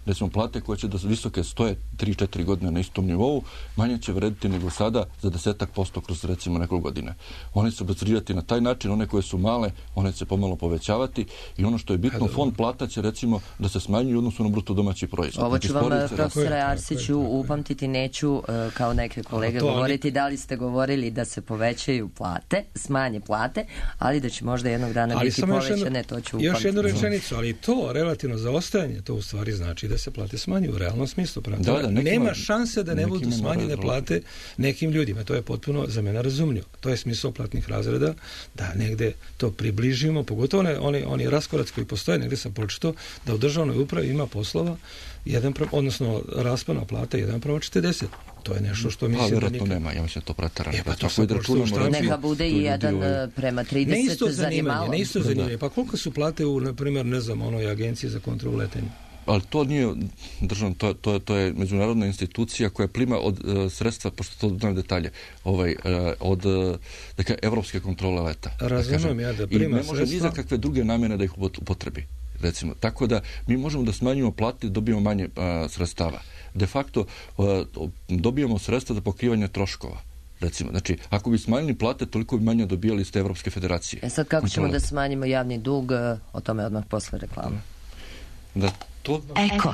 Recimo, plate koje će do visoke stoje 3-4 godine na istom nivou, manje će vrediti nego sada za 10% kroz recimo nekoliko godina. One će obezvrijediti na taj način, one koje su male, one će se pomalo povećavati i ono što je bitno, fond plata će recimo da se smanji u odnosu na bruto domaći proizvod. Ovo ću vam, profesore Arsiću, upamtiti, neću kao neke kolege govoriti da li ste govorili da se povećaju plate, smanje plate, ali da će možda jednog dana biti povećane, to ću upamtiti. Još jednu rečenicu, ali to relativno zaostajanje, to u stvari znači da se plate smanjuju u realnom smislu. Nema šanse da ne budu smanjene plate nekim ljudima. To je potpuno za mene razumljivo. To je smisao platnih razreda, da negde to približimo, pogotovo oni raskorac koji postoje, negde sam pročitao da u državnoj upravi ima poslova odnosno raspona plata 1:40. To je nešto što mislim da vjerojatno nema, ja mislim da to pretarano. Neka bude i 1:30, zar je malo? Ne isto zanimljivo. Pa koliko su plate u, na primjer, ne znam, onoj agenciji za kontrolu letenja? Ali to nije državno, to je međunarodna institucija koja prima od sredstva, pošto to znam detalje, od evropske kontrole leta. Razumijem ja da prima i ne može ni za kakve druge namjene da ih upotrebi. Recimo. Tako da mi možemo da smanjimo plate i dobijemo manje sredstava. De facto dobijamo sredstva za pokrivanje troškova. Recimo, znači, ako bi smanjili plate, toliko bi manje dobijali iz te Evropske federacije. Sad kako ćemo da smanjimo javni dug, o tome odmah posle reklame. Da to... Eko.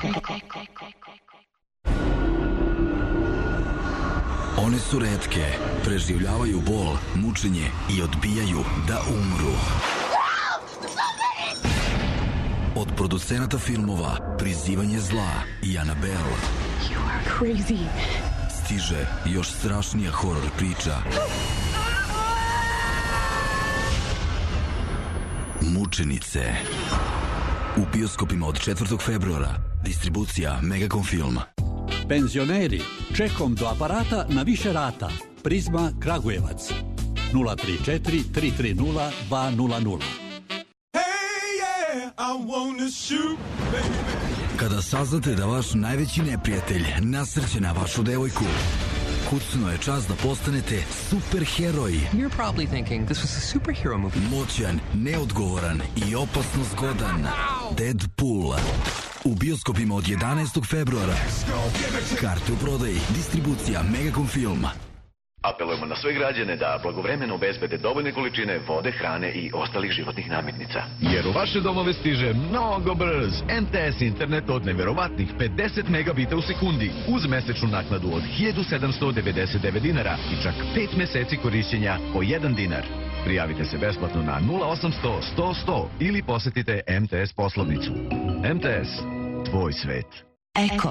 One su retke, preživljavaju bol, mučenje i odbijaju da umru. Od producenata filmova Prizivanje zla i Annabelle. You are crazy. Stiže još strašnija horor priča. Mučenice. U bioskopima od 4. februara. Distribucija Megacom Film. Penzioneri, čekom do aparata na više rata. Prizma Kragujevac. 034 330 200. Kada saznate da vaš najveći neprijatelj nasrće na vašu devojku, kucno je čas da postanete superheroj. You're probably thinking this was a superhero movie. Moćan, neodgovoran i opasno zgodan. Deadpool. U bioskopima od 11. februara. Karte u prodaji. Distribucija Megacom Film. Apelujemo na sve građane da blagovremeno obezbede dovoljne količine vode, hrane i ostalih životnih namirnica. Jer u vaše domove stiže mnogo brz MTS internet od neverovatnih 50 megabita u sekundi uz mesečnu naknadu od 1799 dinara i čak 5 meseci korišćenja po 1 dinar. Prijavite se besplatno na 0800 100 100 ili posetite MTS poslovnicu. MTS, tvoj svet. Eko.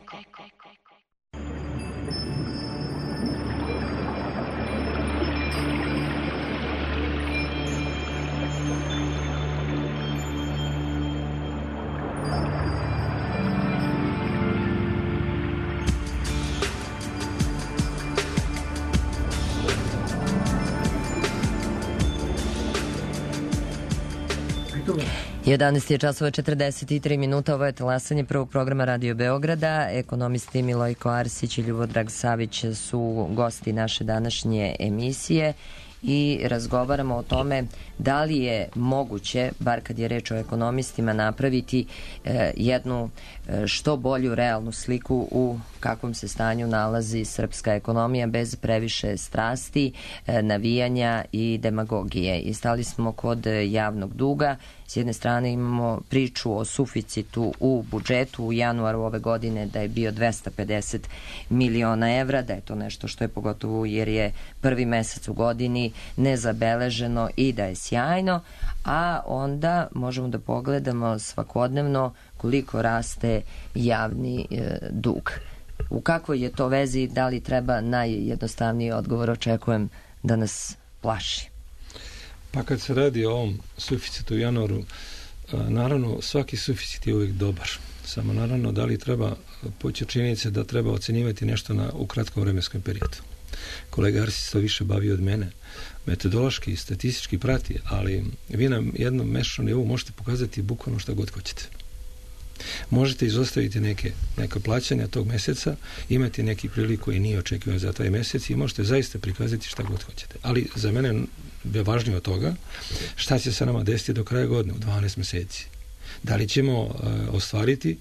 Jedanaest je časova 43 minuta, ovo je talasanje prvog programa Radio Beograda. Ekonomisti Milojko Arsić i Ljubodrag Savić su gosti naše današnje emisije i razgovaramo o tome da li je moguće, bar kad je reč o ekonomistima, napraviti jednu što bolju realnu sliku u kakvom se stanju nalazi srpska ekonomija bez previše strasti, navijanja i demagogije. I stali smo kod javnog duga. S jedne strane imamo priču o suficitu u budžetu u januaru ove godine da je bio 250 miliona evra, da je to nešto što je pogotovo jer je prvi mesec u godini nezabeleženo i da je sjajno, a onda možemo da pogledamo svakodnevno koliko raste javni dug. U kakvoj je to vezi, da li treba najjednostavniji odgovor, očekujem da nas plaši. Pa kad se radi o ovom suficitu u januaru, naravno svaki suficit je uvijek dobar. Samo naravno da li treba poći činjenice da treba ocenjivati nešto u kratkom vremenskom periodu. Kolega Arsić to više bavi od mene. Metodološki i statistički prati, ali vi na jednom mesečnom nivou možete pokazati bukvalno šta god hoćete. Možete izostaviti neka plaćanja tog meseca, imati neki priliku koji nije očekivan za taj mesec i možete zaista prikazati šta god hoćete. Ali za mene je važnije od toga šta će se nama desiti do kraja godine, u 12 meseci. Da li ćemo ostvariti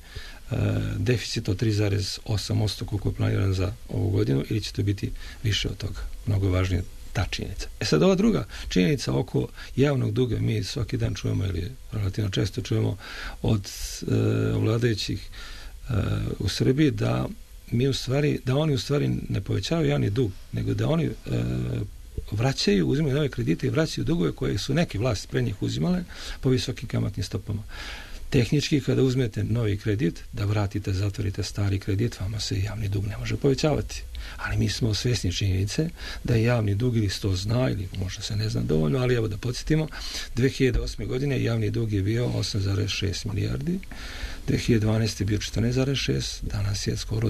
deficit od 3,8% koliko je planiran za ovu godinu, ili će to biti više od toga. Mnogo važnije ta činjenica. Sad ova druga činjenica oko javnog duga, mi svaki dan čujemo ili relativno često čujemo od vladajućih u Srbiji da oni u stvari ne povećavaju javni dug, nego da oni vraćaju, uzimaju nove kredite i vraćaju dugove koje su neke vlasti pre njih uzimale po visokim kamatnim stopama. Tehnički, kada uzmete novi kredit, da vratite, zatvorite stari kredit, vama se javni dug ne može povećavati. Ali mi smo svjesni činjenice da je javni dug, ili se to zna, ili možda se ne zna dovoljno, ali evo da podsjetimo, 2008. godine javni dug je bio 8,6 milijardi, 2012. je bio 14,6, danas je skoro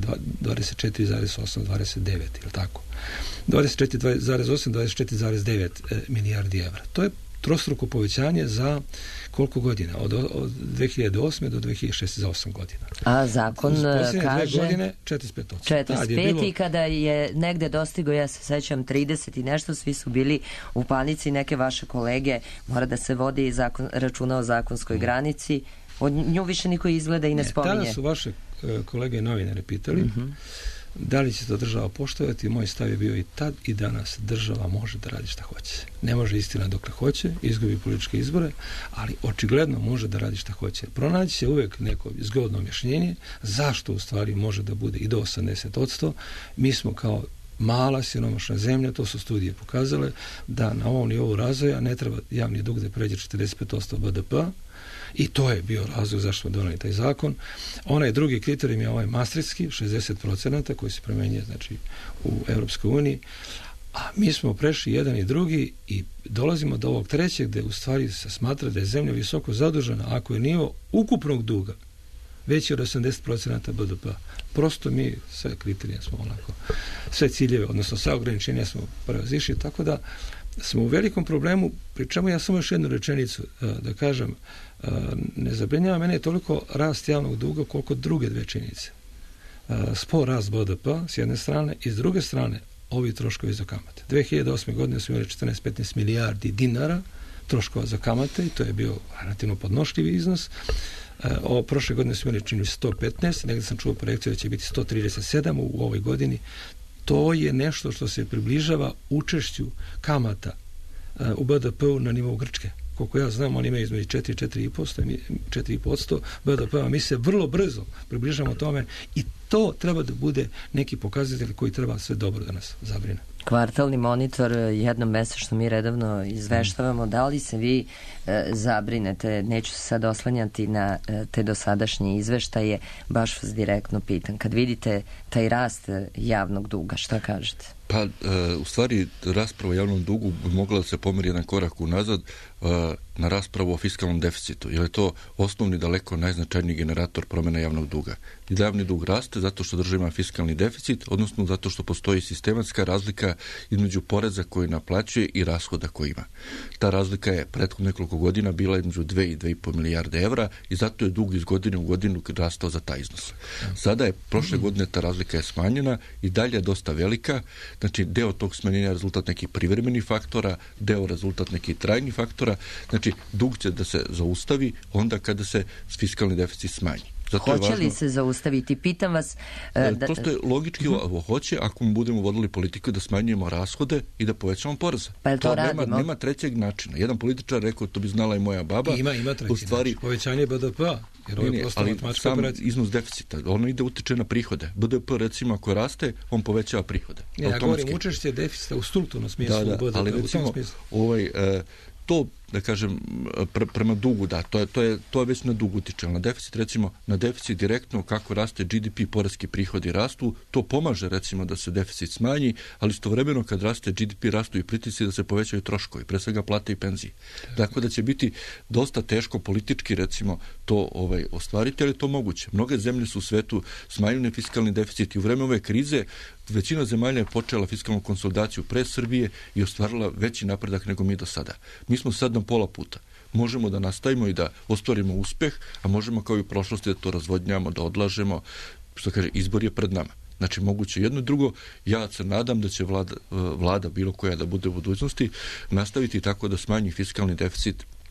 24,8, 29, ili tako? 24,8, 24,9 milijardi evra. To je trostruko povećanje za koliko godina? Od 2008. do 2006. za 8 godina. A zakon kaže... 2 godine 45%. 45 i kada je negde dostigo, ja se sećam, 30 i nešto, svi su bili u panici, neke vaše kolege, mora da se vodi računa o zakonskoj granici, od nju više niko izgleda i ne spominje. Tada su vaše kolege novinare pitali da li će to država poštovati. Moj stav je bio i tad i danas, država može da radi šta hoće. Ne može istina dokle hoće, izgubi političke izbore, ali očigledno može da radi šta hoće. Pronaći se uvek neko zgodno objašnjenje zašto u stvari može da bude i do 80%. Mi smo kao mala siromašna zemlja, to su studije pokazale, da na ovom nivou razvoja ne treba javni dug da pređe 45% BDP-a, i to je bio razlog zašto smo doneli taj zakon. Onaj drugi kriterijum je ovaj maastrichtski, 60% koji se promenjuje, znači, u Europskoj uniji, a mi smo prešli jedan i drugi i dolazimo do ovog trećeg, gde u stvari se smatra da je zemlja visoko zadužena ako je nivo ukupnog duga veći od 80% BDP-a. Prosto mi sve kriterije smo onako, sve ciljeve, odnosno sve ograničenja smo prevazišli, tako da smo u velikom problemu. Pričamo, ja samo još jednu rečenicu da kažem, ne zabrinjava mene toliko rast javnog duga koliko druge dve činjenice. Spor rast BDP s jedne strane i s druge strane ovi troškovi za kamate. 2008. godine smo imali 14-15 milijardi dinara troškova za kamate i to je bio relativno podnošljivi iznos. Prošle godine smo imali čini 115, negdje sam čuo projekciju da će biti 137 u ovoj godini. To je nešto što se približava učešću kamata u BDP-u na nivou Grčke. Koliko ja znam, oni imaju između 4,5% BDP-a. Mi se vrlo brzo približamo tome i to treba da bude neki pokazatelj koji treba sve dobro da nas zabrine. Kvartalni monitor, jednom mesečno mi redovno izveštavamo. Da li se vi zabrinete? Neću se sad oslanjati na te dosadašnje izveštaje, baš vas direktno pitam. Kad vidite taj rast javnog duga, šta kažete? Pa, u stvari, rasprava o javnom dugu bi mogla da se pomeri jedan korak unazad na raspravu o fiskalnom deficitu, jer je to osnovni, daleko najznačajniji generator promjena javnog duga. I da javni dug raste zato što država ima fiskalni deficit, odnosno zato što postoji sistematska razlika između poreza koji naplaćuje i rashoda koji ima. Ta razlika je prethodno nekoliko godina bila između 2 i 2,5 milijarde evra i zato je dug iz godine u godinu rastao za taj iznos. Sada je, prošle godine ta razlika je smanjena i dalje je dosta velika. Znači, deo tog smanjenja je rezultat nekih privremenih faktora, deo rezultat nekih trajnih faktora. Znači, dug će da se zaustavi onda kada se fiskalni deficit smanji. Zato hoće li se zaustaviti? Pitam vas... Prosto je logički hoće ako budemo vodili politiku da smanjujemo rashode i da povećamo poreze. Pa to radimo? Nema trećeg načina. Jedan političar rekao, to bi znala i moja baba. Ima treći način. Povećanje BDP-a. Ali sam iznos deficita, ono ide utiče na prihode. BDP, recimo, ako raste, on povećava prihode. Ja govorim učešće deficita u strukturnom smislu. Ali recimo, to, da kažem, prema dugu, da, to je već na dug utiče. Na deficit, recimo, na deficit direktno kako raste GDP, poreski prihodi rastu, to pomaže, recimo, da se deficit smanji, ali istovremeno kad raste GDP, rastu i pritisci da se povećaju troškovi, pre svega plate i penzije. Dakle, da će biti dosta teško politički, recimo, to ostvariti, ali je to moguće. Mnoge zemlje su u svetu smanjile fiskalni deficit i u vreme ove krize većina zemalja je počela fiskalnu konsolidaciju pre Srbije i ostvarila veći napredak nego mi do sada. Mi smo sad na pola puta. Možemo da nastavimo i da ostvarimo uspeh, a možemo kao i u prošlosti da to razvodnjamo, da odlažemo. Što kaže, izbor je pred nama. Znači, moguće jedno i drugo. Ja se nadam da će vlada bilo koja da bude u budućnosti nastaviti tako da smanji fiskalni deficit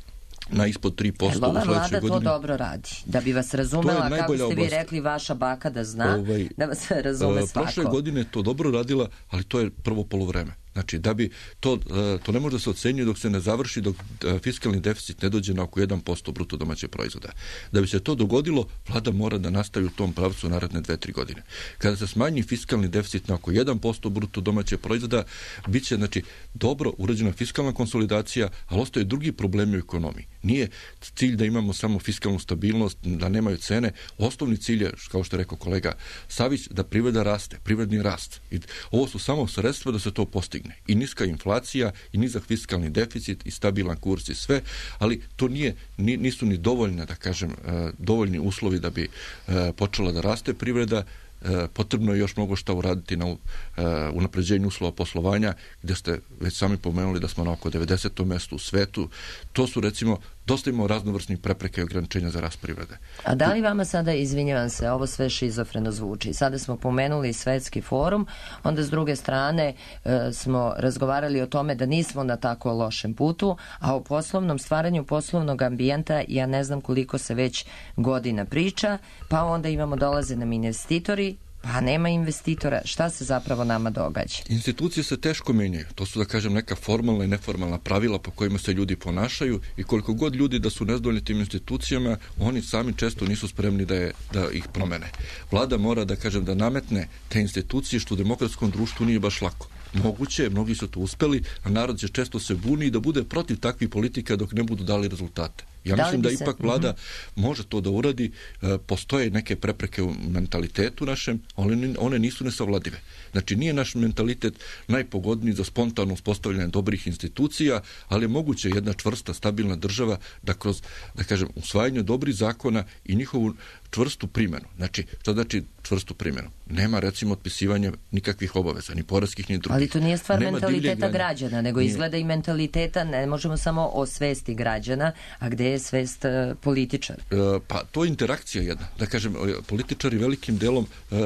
na ispod 3% u sledećoj godini. Vlada to dobro radi. Da bi vas razumela, kako ste vi rekli, vaša baka da zna, da vas razume svako. Prošle godine to dobro radila, ali to je prvo poluvreme. Znači, da bi to ne može da se ocenjuje dok se ne završi, dok fiskalni deficit ne dođe na oko 1% bruto domaćeg proizvoda. Da bi se to dogodilo, vlada mora da nastavi u tom pravcu naredne 2-3 godine. Kada se smanji fiskalni deficit na oko 1% bruto domaćeg proizvoda, bit će, znači, dobro urađena fiskalna konsolidacija, ali ostaje drugi problemi u ekonomiji. Nije cilj da imamo samo fiskalnu stabilnost, da nemaju cene. Osnovni cilj je, kao što je rekao kolega Savić, da privreda raste, privredni rast. I ovo su samo sredstva da se to postigne. I niska inflacija, i nizak fiskalni deficit, i stabilan kurs i sve, ali to nisu ni dovoljne, da kažem, dovoljni uslovi da bi počela da raste privreda. Potrebno je još mnogo šta uraditi na unapređenju uslova poslovanja, gdje ste već sami pomenuli da smo na oko 90. mjestu u svetu. To su, recimo, dosta imamo raznovrsnih prepreka i ograničenja za rast privrede. A da li vama sada, izvinjavam se, ovo sve šizofreno zvuči? Sada smo pomenuli Svetski forum, onda s druge strane smo razgovarali o tome da nismo na tako lošem putu, a o poslovnom stvaranju poslovnog ambijenta ja ne znam koliko se već godina priča, pa onda dolaze nam investitori, pa nema investitora. Šta se zapravo nama događa? Institucije se teško menjaju. To su, da kažem, neka formalna i neformalna pravila po kojima se ljudi ponašaju i koliko god ljudi da su nezadovoljni tim institucijama, oni sami često nisu spremni da ih promene. Vlada mora, da kažem, da nametne te institucije, što u demokratskom društvu nije baš lako. Moguće, mnogi su to uspeli, a narod će često se buni i da bude protiv takvih politika dok ne budu dali rezultate. Ja mislim da ipak vlada može to da uradi. Postoje neke prepreke u mentalitetu našem, ali one nisu nesavladive. Znači, nije naš mentalitet najpogodniji za spontano uspostavljanje dobrih institucija, ali je moguće jedna čvrsta, stabilna država da kroz, da kažem, usvajanje dobrih zakona i njihovu čvrstu primjenu. Znači, što znači čvrstu primjenu? Nema, recimo, otpisivanja nikakvih obaveza, ni poreskih, ni drugih. Ali to nije stvar mentaliteta građana, nego izgleda i mentaliteta, ne možemo samo o svesti građana, a gde je svest političara? Pa, to je interakcija jedna. Da kažem, političari velikim delom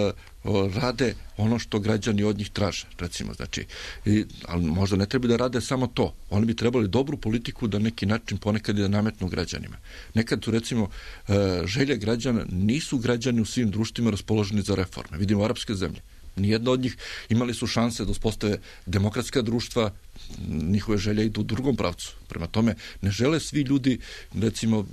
rade ono što građani od njih traže, recimo, znači, ali možda ne treba da rade samo to. Oni bi trebali dobru politiku da neki način ponekad da nametnu građanima. Nekad su, recimo, želje građana, nisu građani u svim društvima raspoloženi za reforme. Vidimo arapske zemlje. Nijedna od njih imali su šanse da uspostave demokratska društva, njihove želje idu u drugom pravcu. Prema tome, ne žele svi ljudi, recimo,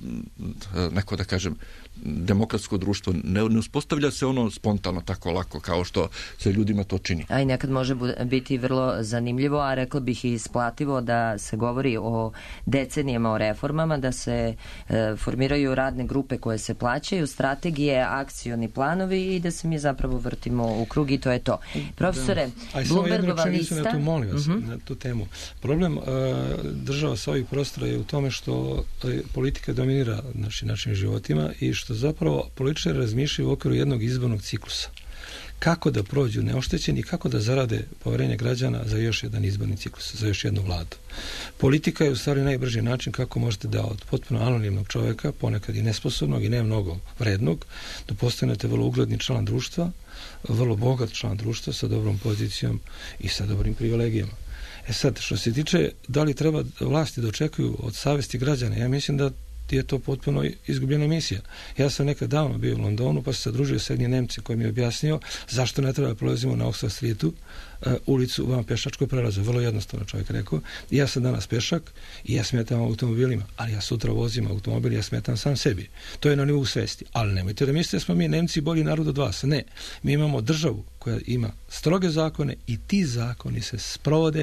neko da kažem, demokratsko društvo. Ne uspostavlja se ono spontano tako lako kao što se ljudima to čini. A i nekad može biti vrlo zanimljivo, a rekla bih i isplativo da se govori o decenijama, o reformama, da se formiraju radne grupe koje se plaćaju, strategije, akcioni planovi i da se mi zapravo vrtimo u krug i to je to. Profesore, Bloombergova lista... Na tu, molim vas, na tu temu. Problem država sa ovih prostora je u tome što politika dominira našim životima i što zapravo političari razmišljaju u okviru jednog izbornog ciklusa. Kako da prođu neoštećeni i kako da zarade poverenje građana za još jedan izborni ciklus, za još jednu vladu. Politika je u stvari najbrži način kako možete da od potpuno anonimnog čovjeka, ponekad i nesposobnog i ne mnogo vrednog, da postanete vrlo ugledni član društva, vrlo bogat član društva sa dobrom pozicijom i sa dobrim privilegijama. Sad, što se tiče da li treba vlasti da očekuju od savesti građana, ja mislim da je to potpuno izgubljena misija. Ja sam nekad davno bio u Londonu, pa sam se družio s jednim Nemcem koji mi je objasnio zašto ne treba da prolazimo na Oxford Streetu, ulicu van pešačkoj prelazu. Vrlo jednostavno čovjek rekao. Ja sam danas pešak i ja smetam automobilima, ali ja sutra vozim automobil i ja smetam sam sebi. To je na nivou svesti. Ali nemojte da mislite da smo mi Nemci bolji narod od vas. Ne. Mi imamo državu koja ima stroge zakone i ti zakoni se sprovode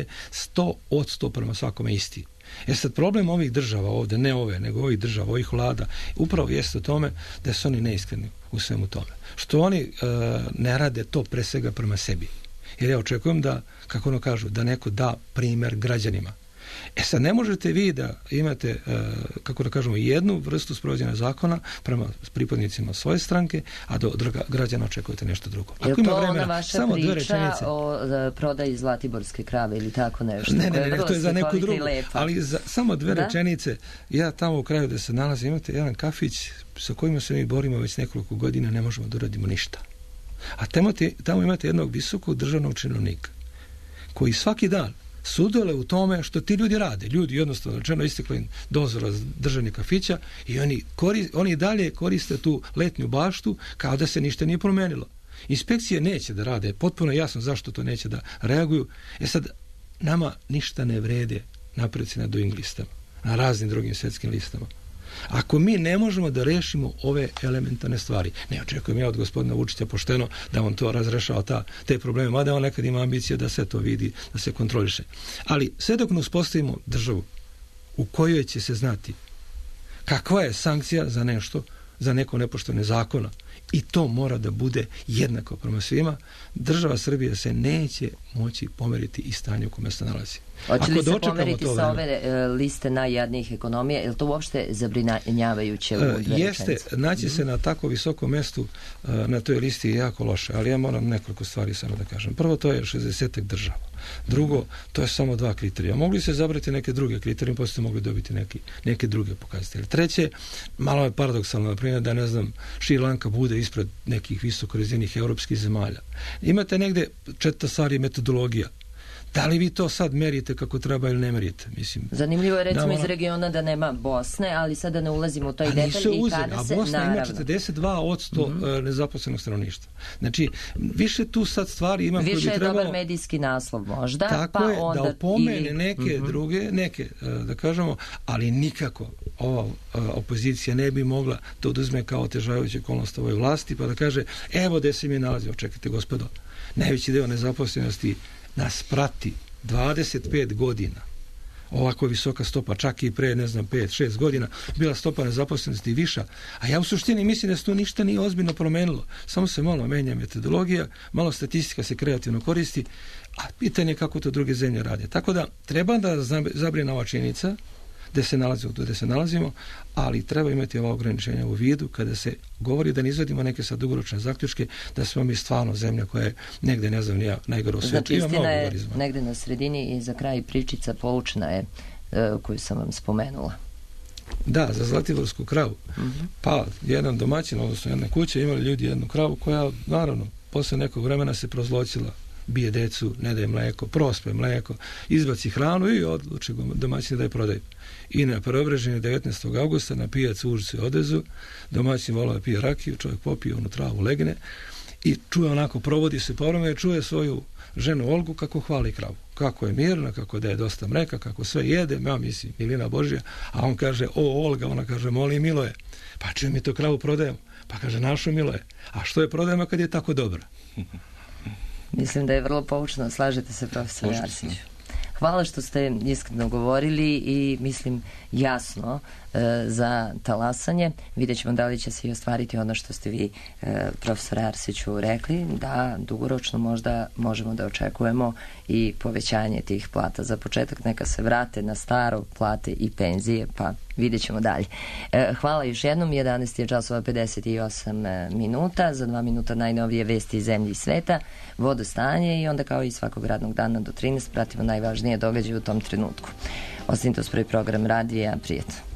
100% prema svakome isti. Sad, problem ovih država ovdje, ne ove, nego ovih država, ovih vlada, upravo jeste o tome da su oni neiskreni u svemu tome. Što oni ne rade to pre svega prema sebi. Jer ja očekujem da, kako ono kažu, da neko da primjer građanima. Sad, ne možete vi da imate, kako da kažemo, jednu vrstu sprovođenja zakona prema pripadnicima svoje stranke, a do građana očekujete nešto drugo. Je li to ona vaša priča o prodaji Zlatiborske krave ili tako nešto? Ne, to je za neku drugu. Ali samo dve rečenice. Ja tamo u kraju da se nalazim, imate jedan kafić sa kojima se mi borimo već nekoliko godina, ne možemo da uradimo ništa. A tamo imate jednog visokog državnog činovnika koji svaki dan sudele u tome što ti ljudi rade. Ljudi jednostavno rečeno istekla im dozvola za držanje kafića i oni dalje koriste tu letnju baštu kao da se ništa nije promenilo. Inspekcije neće da rade, potpuno jasno zašto to neće da reaguju. Sad, nama ništa ne vrede napreci na Doing listama, na raznim drugim svjetskim listama. Ako mi ne možemo da rešimo ove elementarne stvari, ne očekujem ja od gospodina Vučića pošteno da on to razrešava te probleme, mada on nekad ima ambicije da se to vidi, da se kontroliše. Ali sve dok ne uspostavimo državu u kojoj će se znati kakva je sankcija za nešto, za neko nepoštovanje zakona, i to mora da bude jednako prema svima, država Srbije se neće moći pomeriti iz stanja u kome se nalazi. Hoće li se pomeriti sa ove liste najjadnijih ekonomija? Je li to uopšte zabrinjavajuće u dve rečenice? Jeste, naći se na tako visokom mestu na toj listi je jako loše, ali ja moram nekoliko stvari samo da kažem. Prvo, to je 60 država. Drugo, to je samo 2 kriterija. Mogli se zabrati neke druge kriterije, posle ste mogli dobiti neke druge pokazatelje. Treće, malo je paradoksalno, na primjer, da ne znam, Šri Lanka bude ispred nekih visoko razvijenih evropskih zemalja. Imate negde 4 stvari metodologija. Da li vi to sad merite kako treba ili ne merite? Mislim, zanimljivo je recimo iz regiona da nema Bosne, ali sad da ne ulazimo u taj detalj i kada se, Bosna naravno. ima 42% nezaposlenog stanovništva. Znači, više tu sad stvari ima koje bi trebalo... Više je dobar medijski naslov možda, tako pa je, onda... da opomene neke druge, da kažemo, ali nikako ova opozicija ne bi mogla to oduzme kao otežavajuće okolnost ovoj vlasti, pa da kaže, evo gde se mi nalazimo, čekajte gospodo, najveći deo nezaposlenosti nas prati 25 godina. Ovako visoka stopa, čak i pre, 5-6 godina, bila stopa nezaposlenosti viša. A ja u suštini mislim da se to ništa nije ozbiljno promenilo. Samo se malo menja metodologija, malo statistika se kreativno koristi, a pitanje je kako to druge zemlje rade. Tako da, treba da zabrine ova činjenica gde se nalazimo, tu gde se nalazimo, ali treba imati ova ograničenja u vidu kada se govori da ne izvodimo neke sad dugoročne zaključke, da smo mi stvarno zemlja koja je negde, ne znam, najgore u svijetu. Znači, istina je negde na sredini i za kraj pričica poučna je koju sam vam spomenula. Da, za Zlatiborsku kravu. Pa, jedan domaćin, odnosno jedna kuća, imali ljudi jednu kravu koja, naravno, posle nekog vremena se prozločila, bije decu, ne daje mleko, prospe mleko, izbaci hranu i odluči domaćini da je prodaju. I na Preobraženju 19. augusta na pijac u Užicu odezu, domaćin volao da pije rakiju, čovjek popije, onu travu legne i čuje onako, provodi se povremeno, čuje svoju ženu Olgu kako hvali kravu. Kako je mirna, kako da je dosta mleka, kako sve jede, ja mislim, milina Božja, a on kaže, o Olga, ona kaže, molim Miloje, pa čujem mi to kravu prodajemo, pa kaže, našu Miloje, a što je prodajemo kad je tako dobra? Mislim da je vrlo poučno, slažete se, profesor Arsiću. Hvala što ste iskreno govorili i mislim jasno za talasanje. Vidjet ćemo da li će se i ostvariti ono što ste vi, profesor Arsiću, rekli, da dugoročno možda možemo da očekujemo i povećanje tih plata. Za početak neka se vrate na staro plate i penzije, pa vidjet ćemo dalje. Hvala još jednom, 11 je časova 58 minuta, za 2 minuta najnovije vesti iz zemlje i sveta, vodostanje i onda kao i svakog radnog dana do 13 pratimo najvažnije događaje u tom trenutku. Ostanite uz prvi program radija, prijetno.